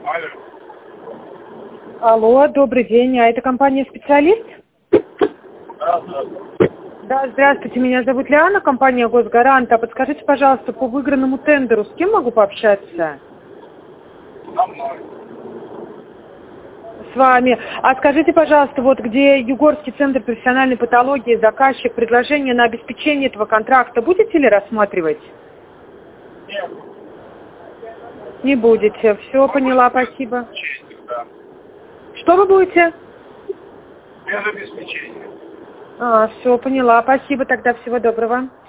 Алло. Алло, добрый день. А это компания «Специалист»? Да, здравствуйте. Меня зовут Лиана, компания «Госгарант». А подскажите, пожалуйста, по выигранному тендеру с кем могу пообщаться? Со мной. С вами. А скажите, пожалуйста, вот где Югорский центр профессиональной патологии, заказчик, предложение на обеспечение этого контракта будете ли рассматривать? Нет. Не будете. Все, поняла, спасибо. Да. Что вы будете? Без обеспечения. Все, поняла. Спасибо тогда. Всего доброго.